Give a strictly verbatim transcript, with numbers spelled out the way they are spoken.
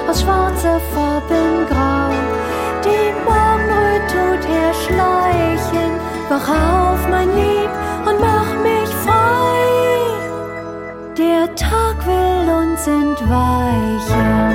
aus schwarzer Farbengrau. Die Morgenröte tut er schleichen. Wach auf, mein Lieb, und mach mich frei. Der Tag will uns entweichen.